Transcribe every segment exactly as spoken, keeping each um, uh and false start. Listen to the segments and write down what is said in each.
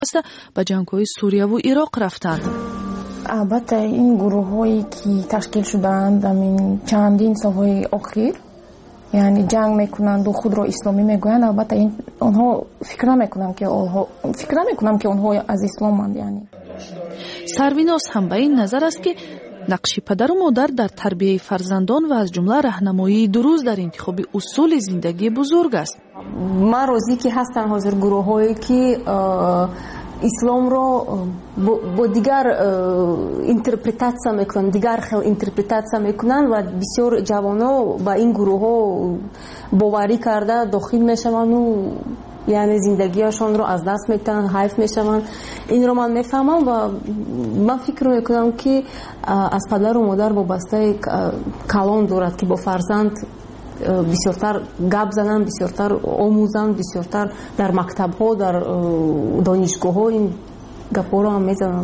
است به جنگ‌های سوریه و عراق رفتند. البته این گروه‌هایی که تشکیل شدند در چندین سال‌های اخیر یعنی جنگ میکنند و خود را اسلامی میگویند، البته این آنها فکر نمیکنم که آنها فکر نمیکنم که آنها از اسلامند. یعنی سرویناس هم به این نظر است که نقش پدر و مادر در تربیت فرزندان و از جمله راهنمایی درست در انتخاب اصول زندگی بزرگ است. من راضی که هستن حاضر گروه‌هایی که اسلام رو با دیگر اینترپرتاسیا میکنن، دیگر خیل اینترپرتاسیا میکنن و بسیار جوان‌ها با این گروه‌ها باوری کرده داخل میشوند و یعنی زندگیشون رو از دست میتن، حیف میشوند. این رو من میفهمم و من فکر میکنم که از پدر و مادر وابسته کلان دارد که با فرزند بسیارتر گپ زنن، بسیارتر آموزن، بسیارتر در مکتب ها، در دانشگاه ها این گپا رو هم میزنن.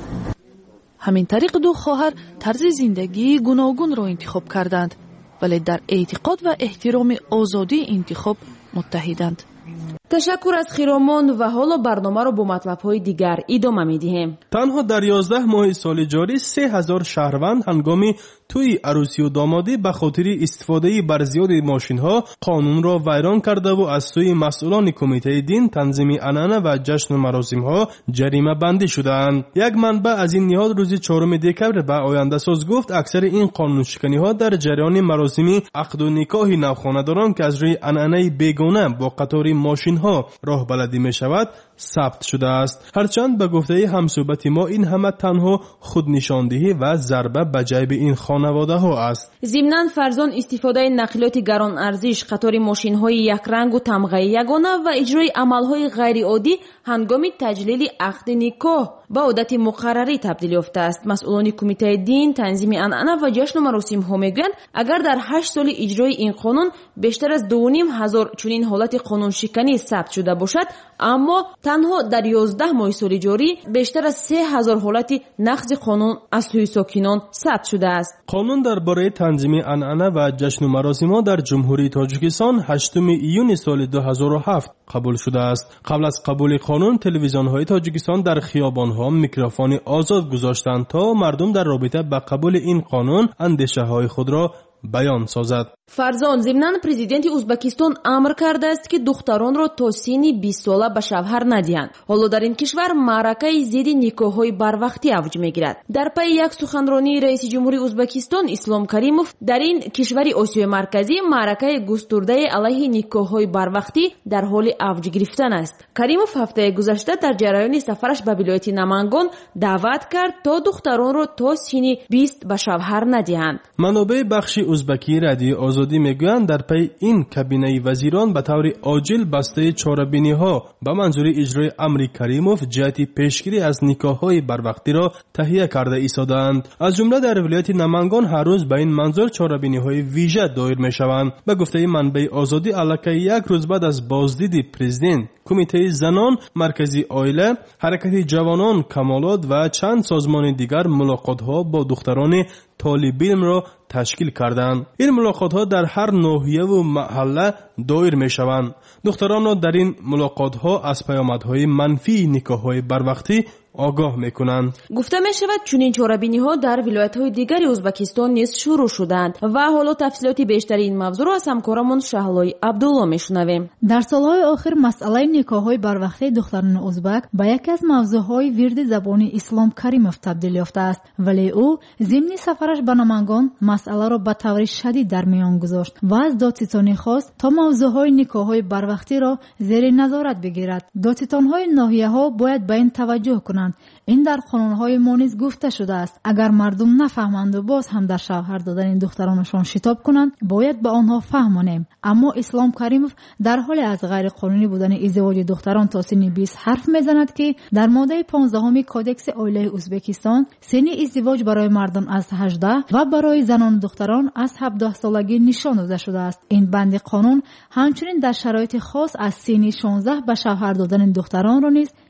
همین طریق دو خواهر طرز زندگی گوناگون را انتخاب کردند، ولی در اعتقاد و احترام آزادی انتخاب متحدند. تشکر از خیرامان و حالا برنامه رو با مطلب‌های دیگر ادامه می‌دهیم. تنها در یازده ماه سال جاری سه هزار شهروند هنگامی توی عروسی و دامادی به خاطر استفاده بر زیاد ماشین‌ها قانون را ویران کرده و از سوی مسئولان کمیته دین، تنظیم عنعنه و جشن و مراسم‌ها جریمه بندی شدند. یک منبع از این نهاد روز چهارم دکبر به آینده ساز گفت اکثر این قانون شکنی‌ها در جریان مراسم عقد و نکاح نوخانه‌داران که از روی عنعنه بیگانه با قطار ماشین‌ها راه بلدی می‌شود ثبت شده است. هرچند به گفته همصحبت ما این همه تنها خود نشاندهی و ضربه به جیب این خانواده ها است. ضمناً فرزان استفاده نقلیات گران ارزش، قطار ماشین های یک رنگ و تمغه یگانه و اجرای عمل های غیر عادی هنگام تجلیل عقد نکاح به عادت مقرری تبدیل یافته است. مسئولان کمیته دین، تنظیم عنعنه و جشن و مراسم ها میگویند اگر در هشت سال اجرای این قانون بیشتر از دو و نیم هزار چنین حالت قانون شکنی ثبت شده باشد، اما تنها در یازده ماه سال جاری بیشتر از سه هزار حالت نقض قانون از سوی ساکنان ثبت شده است. قانون درباره تنظیم عنعنه و جشن و مراسم در جمهوری تاجیکستان هشتم ایون سال دو هزار و هفت قبول شده است. قبل از قبول قانون تلویزیون های تاجیکستان در خیابان ها میکروفون آزاد گذاشتند تا مردم در رابطه با قبول این قانون اندیشه های خود را بیان سازد. فرزان ضمناً پرزیدنت ازبکستان امر کرده است که دختران را تا سن بیست ساله به شوهر ندهند. حالا در این کشور معرکه ضد نکاح‌های بروقتی اوج میگیرد. در پی یک سخنرانی رئیس جمهوری ازبکستان اسلام کریموف در این کشور آسیای مرکزی معرکه گسترده علیه نکاح‌های بروقتی در حال اوج گرفتن است. کریموف هفته گذشته در جریان سفرش به ولایت نمنگان دعوت کرد تا دختران را تا سن بیست به شوهر ندهند. منابع بخش ازبکی رادیو آزادی میگویند در پی این کابینه وزیران به طور عاجل بسته چاره‌بینی ها به منظور اجرای امر کریموف جهت پیشگیری از نکاح‌های بروقتی را تهیه کرده ایستادند. از جمله در ولایت نمنگان هر روز به این منظور چاره‌بینی‌های ویژه دایر می‌شوند. به گفته منبع آزادی الکی یک روز بعد از بازدید پرزیدنت، کمیته زنان، مرکزی عائله، حرکت جوانان کمالات و چند سازمان دیگر ملاقات‌ها با دختران طالب علم را تشکیل کردند. این ملاقات‌ها در هر ناحیه و محله دایر می‌شوند. دختران را در این ملاقات‌ها از پیامدهای منفی نکاح‌های بروقتی آگاه میکنند. گفته می شود چنین چاره‌بینی‌ها در ولایت‌های دیگری ازبکستان نیز شروع شدند و حالا تفصیلات بیشتر این موضوع را از همکارمان شهلای عبدالله میشنویم. در سالهای آخر مسئله نکاح‌های بروقتی دختران ازبک به یکی از موضوعهای ورد زبان اسلام کریموف تبدیل یافته است، ولی او ضمن سفرش به نمنگان مسئله را به طور شدید در میان گذاشت و از دادستانی خواست تا موضوعهای نکاح‌های بروقتی را زیر نظارت بگیرد. دادستان‌های ناحیه‌ها باید به این توجه کنند. این در قانون‌های ما نیز گفته شده است. اگر مردم نفهمند و باز هم در شوهر دادن این دخترانشان شتاب کنند، باید به آنها فهمانیم. اما اسلام کریموف در حال از غیر قانونی بودن ازدواج دختران تا سن بیست حرف میزند که در ماده پانزدهم کودکس عائله ازبکستان سن ازدواج برای مردان از هجده و برای زنان و دختران از هفده سالگی نشان داده شده است. این بند قانون همچنین در شرایط خاص از سن شانزده به شوهر دادن دختران را نیز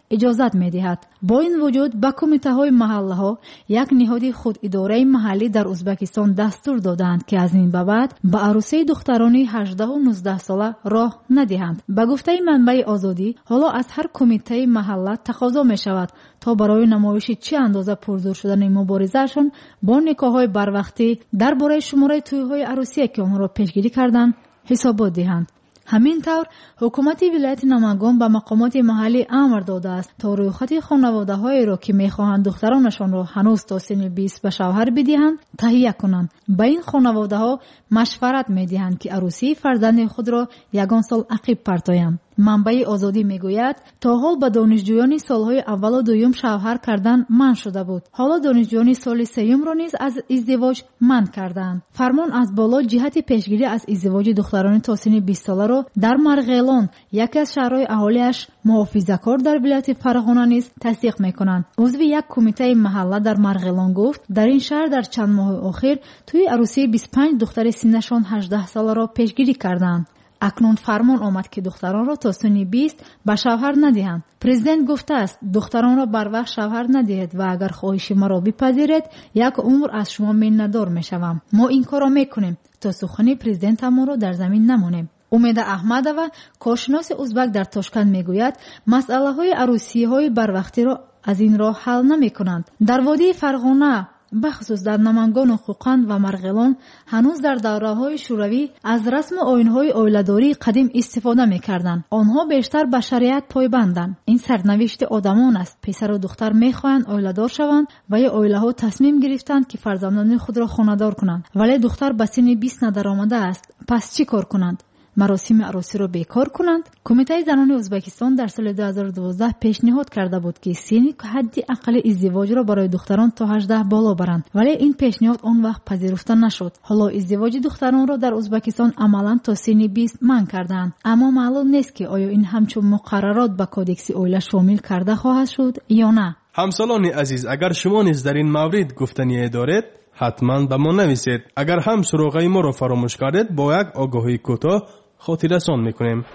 اجازت می‌دهد. با این وجود به کمیته‌های محله‌ها یک نهاد خوداداره محلی در ازبکستان دستور دادند که از این به بعد به عروسی دختران هجده و نوزده ساله راه ندهند. به گفته منبع آزادی، حالا از هر کمیته محله تقاضا می‌شود تا برای نمایش چه اندازه پرزور شدن مبارزهشان با نکاح‌های بروقتی درباره شماره توی‌های عروسی که آنها را پیشگیری کردند حسابات دهند. همین طور حکومت ولایت نمنگان به مقامات محلی امر داده است تا رویخط خانواده‌هایی را که می‌خواهند دخترانشان را هنوز تا سن بیست به شوهر بدهند تهیه کنند. به این خانواده‌ها مشورت می‌دهند که عروسی فرزند خود را یگان سال عقب پرتایند. منبع آزادی میگوید تا حال به دانشجویان سالهای اول و دوم شوهر کردن منع شده بود. حالا دانشجویان سال سوم را نیز از ازدواج منع کردند. فرمان از بالا جهت پیشگیری از ازدواج دختران تا سن بیست ساله را در مرغیلان، یکی از شهرهای اهالیش محافظه‌کار در ولایت فرغانه نیز تصدیق میکنند. عضو یک کمیته محله در مرغیلان گفت در این شهر در چند ماه اخیر توی عروسی بیست و پنج دختر سنشان هجده ساله را پیشگیری کردند. اکنون فرمان آمد که دختران را تا سن بیست به شوهر ندهند. پرزیدنت گفته است دختران را بر وقت شوهر ندهید و اگر خواهش ما را بپذیرید یک عمر از شما منتظر میشوم. ما این کار را میکنیم تا سخن پرزیدنت ما را در زمین نمانیم. امید احمدова کارشناس ازبک در تاشکند میگوید مسئله های عروسی های بر وقتی را از این راه حل نمی کنند. در وادی فرغانه بخصوص در نمنگان و خوقند و مرغیلان هنوز در دوره‌های شوروی از رسم آیین‌های عائله‌داری قدیم استفاده می‌کردند. آنها بیشتر به شریعت پایبندند. این سرنوشت آدمان است. پسر و دختر می‌خواهند عائله‌دار شوند و یا عائله‌ها تصمیم گرفتند که فرزندان خود را خانه‌دار کنند. ولی دختر به سن بیست ندرآمده است. پس چی کار کنند؟ مراسم عروسی را بیکار کنند؟ کمیته زنان ازبکستان در سال دو هزار و دوازده پیشنهاد کرده بود که سن حد اقل ازدواج را برای دختران تا هجده بالا برند، ولی این پیشنهاد آن وقت پذیرفته نشد. حالا ازدواج دختران را در ازبکستان عملاً تا سن بیست منع کردند، اما معلوم نیست که آیا این همچون مقررات به کودکس اویله شامل کرده خواهد شد یا نه. همسالان عزیز، اگر شما نیز در این مورد گفتنی دارید حتما به ما نویسید. اگر هم سراغ ما را فراموش کردید با یک آگاهی کوتاه خاطررسان میکنیم.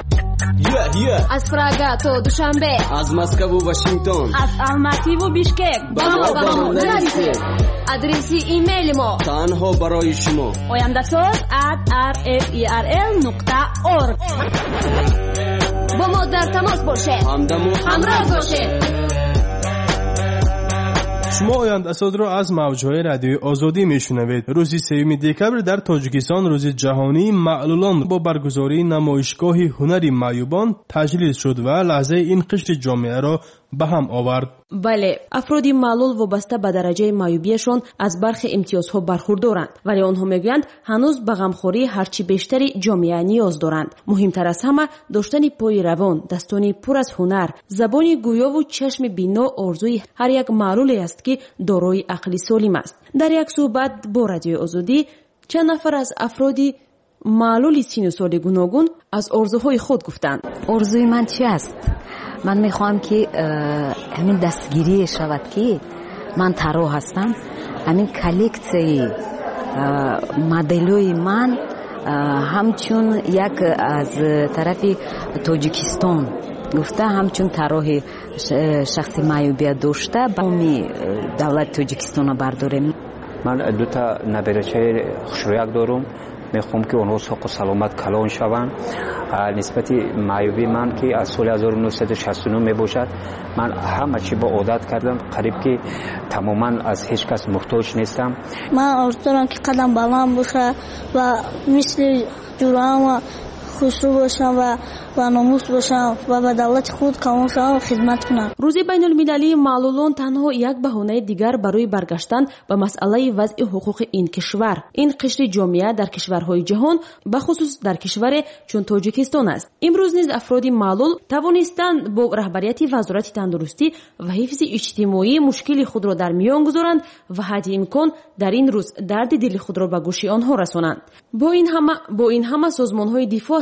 yeah, yeah. از پراگا تا دوشنبه، از مسکو و واشنگتن، از الماتی و بیشکک با ما با ما نویسید. آدرسی ایمیل ما تنها برای شما oyandasor at r f e r l نقطه org. با ما در تماس باشید، همراه باشید. شما آیند اساد را از موجهای رادیوی آزادی میشنوید. روز سوم دکبر در تاجیکستان روز جهانی معلولان با برگزاری نمایشگاه هنری معیوبان تجلیل شد و لحظه این قشر جامعه را به هم آورد. بله، افرادی معلول وابسته به درجه معیوبیشان از برخی امتیازها برخوردارند، ولی آنها میگویند هنوز به غمخوری هرچی بیشتری جامعه نیاز دارند. مهمتر از همه داشتن پای روان، دستانی پر از هنر، زبانی گویا و چشم بینا آرزوی هر یک معلولی است که دارای عقل سالم است. در یک صحبت با رادیو آزادی چند نفر از افرادی معلول سن و سال گوناگون از آرزوهای خود گفتند. آرزوی من چی است؟ من میخوام که همین دستگیری شود که من طراح هستم، همین کلکسیی مدلوی من همچون یک از طرف تاجیکستان گفته همچون طراح شخصی معیوبیت داشته با می دولت تاجیکستان برداریم. من دو تا نبرچه خوشرویک دارم، میخوام که اونها ساق و سلامت کلان شوند. نسبت معیوبی من که از سال هزار و نهصد و شصت و نه می باشد، من همه چی با عادت کردم، قریب که تماما از هیچ کس محتاج نیستم. من آرزو دارم که قدم بلند باشه و مثل جورام خوشرو باشم و و ناموس باشم و به دولت خود کامل شوم خدمت کنم. روز بین المللی معلولان تنها یک بهانه دیگر برای برگشتن به مسئله وضع حقوق این کشور، این قشر جامعه در کشورهای جهان به خصوص در کشور چون تاجیکستان است. امروز نیز افراد معلول توانستند با رهبریت وزارت تندرستی و حفظ اجتماعی مشکل خود را در میان گذارند و حد امکان در این روز درد دل خود را به گوش آنها رسانند. با این همه با این همه سازمان‌های دفاع از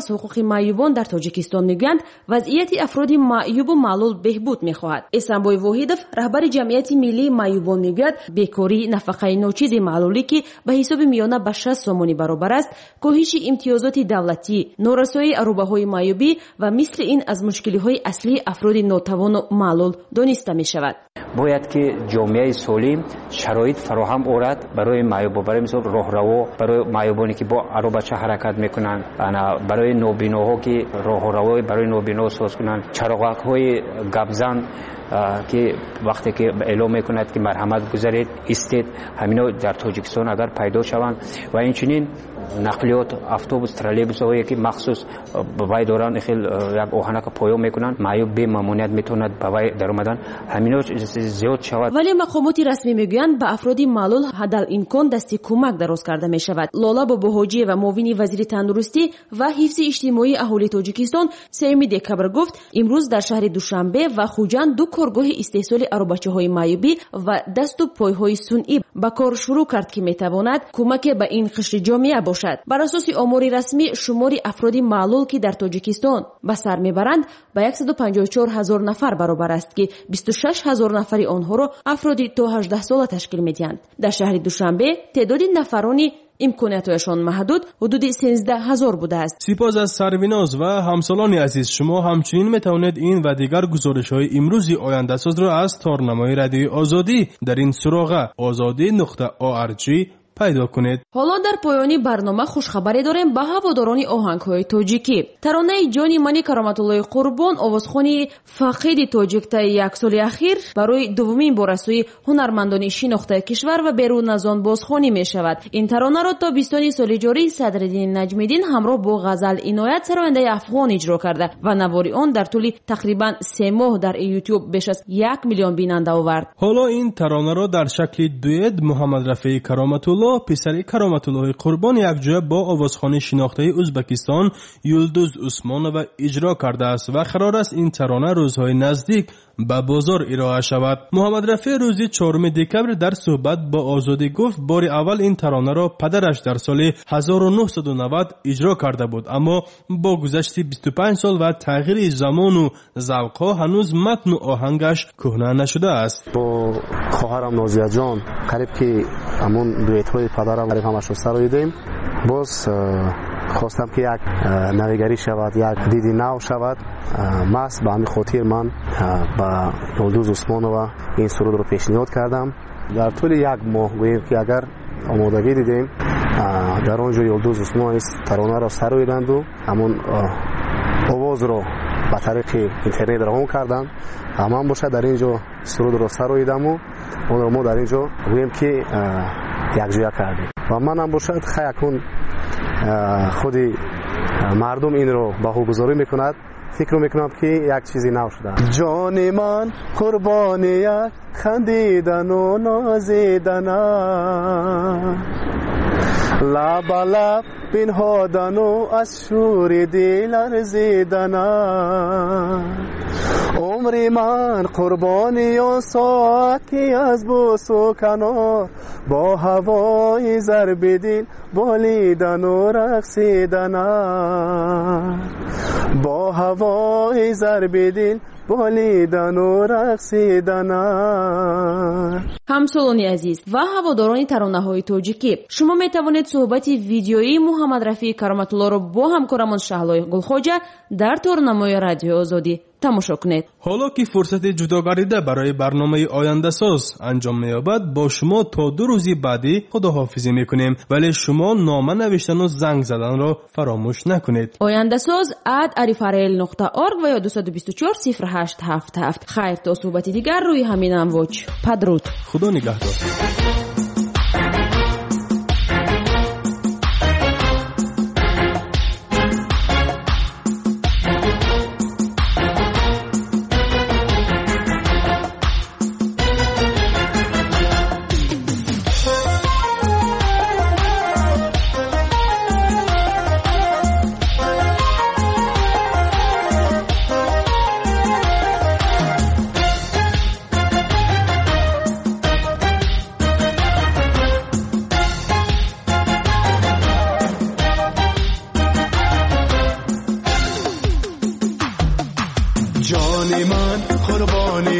از حقوق معیوبان در تاجیکستان میگویند وضعیت افراد معیوب و معلول بهبود میخواهد. اسنبوی وحیدов رهبر جمعیت ملی معیوبان میگوید بیکاری نفقه ناچیز معلولی که به حساب میانه به شصت سومانی برابر است، کاهش امتیازات دولتی، نارسایی عروبه‌های معیوبی و مثل این از مشکل‌های اصلی افراد ناتوان و معلول دانسته میشود. باید که جامعه سالم شرایط فراهم آورد برای معیوبان، برای مثال راهرو، برای معیوبانی که با عروبچه حرکت میکنن، برای نابیناها که راهرو برای نابینا ساز کنن، چراغک‌های گبزن که وقتی که اعلام میکند که مرحمت گذارید استید، همینا در تاجیکستان اگر پیدا شوند و اینچنین نقلیات اتوبوس ترالبوس هایی که مخصوص وای دوران خیلی یک آهنک پایه میکنن، معیوب به ممانعت میتوند به وای در اومدن، همینا زیاد شود. ولی مقامات رسمی میگویند به افراد معلول حداقل امکان دستی کمک دراز کرده می شود. لالا باباحاجی و معاون وزیر تندرستی و حفظ اجتماعی اهالی تاجیکستان سوم دکبر گفت امروز در شهر دوشنبه و خوجند دو کارگاه استحصال عروبچه‌های معیوبی و دست و پایهای صنعی به کار شروع کرد که میتواند کمک به این قشر جامعه باشد. بر اساس آمار رسمی شمار افراد معلول که در تاجیکستان به سر میبرند به صد و پنجاه و چهار هزار نفر برابر است که بیست و شش هزار نفر آنها را افراد تا هجده ساله تشکیل میدهند. در شهر دوشنبه تعداد نفرانی امکاناتشان محدود حدود سیزده هزار بوده است. سپاس از سرویناز و همسالان عزیز. شما همچنین میتوانید این و دیگر گزارش‌های امروزی آینده ساز را از تارنمای رادیوی آزادی در این سراغ آزادی نقطه او ار جی پیدا کنید. حالا در پایانی برنامه خوشخبری داریم به هواداران آهنگ‌های تاجیکی. ترانه جانی منی کرامت‌الله قربان آوازخوانی فقید تاجیک تا یک سال اخیر برای دومین بار از سوی هنرمندان شناخته کشور و بیرون از آن بازخوانی می شود. این ترانه را تا بیستم سال جاری صدرالدین نجمیدین همراه با غزل عنایت سراینده افغان اجرا کرده و نوار آن در طول تقریبا سه ماه در یوتیوب بیش از یک میلیون بیننده آورد. حالا این ترانه را در شکل دوئت محمد رفیع کرامت‌الله پسر کرامت‌الله قربان یکجا با آوازخوان شناخته ازبکستان یلدوز عثمان و اجرا کرده است و قرار است این ترانه روزهای نزدیک به بازار ارائه شود. محمد رفیع روز چهارم دکبر در صحبت با آزادی گفت بار اول این ترانه را پدرش در سال هزار و نهصد و نود اجرا کرده بود، اما با گذشت بیست و پنج سال و تغییر زمان و ذوق‌ها هنوز متن و آهنگش کهنه نشده است. با خواهرم نازیه جان قریب که همون دوئت‌های پدرم قریب همش رو سراییدیم، باز خواستم که یک نویگری شود، یک دیدی نو شود. ماست به همین خاطر من با یلدوز عثمان و این سرود رو پیشنهاد کردم. در طول یک ماه گوییم که اگر آمادگی دیدیم، در آنجا یلدوز عثمان ترانه را سراییدند و همون آواز رو به طریق اینترنت روان کردند. من باشه در اینجا سرود رو سراییدم و اون رو ما در اینجا گوییم که یک جویا کردیم و من هم باشد خیلی خودی مردم این رو بهوگذاری میکند. فکر میکنم که یک چیزی نو شده. جان من قربان یک خندیدن و نازیدن، لب لب بنهادن و از شور دل لرزیدن، عمر من قربان یا ساکی از بوس و کنار، با هوای ضرب دل بالیدن و رقصیدن، با هوای ضرب دل بالیدن و رقصیدن. همسالان عزیز و هواداران ترانه‌های تاجیکی، شما می توانید صحبت ویدیویی محمد رفیع کرامت‌الله را با همکارمان شهلای گلخواجه در تارنمای رادیو آزادی تماشا کنید. حالا که فرصت جداگانه برای برنامه آینده ساز انجام می‌یابد، با شما تا دو روزی بعدی خداحافظی می‌کنیم، ولی شما نامه نوشتن و زنگ زدن را فراموش نکنید. آینده ساز ات arifarel نقطه org و یا دو دو چهار صفر هشت هفت هفت. خیر تا صحبت دیگر روی همین امواج. پدرود. خدا نگهدار.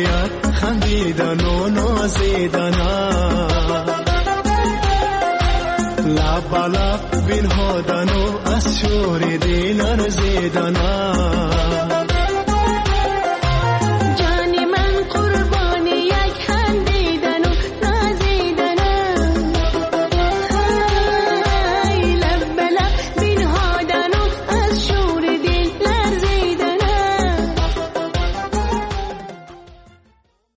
باید خندیدن و نازیدن لب لب بنهادن و از شور دل ارزیدن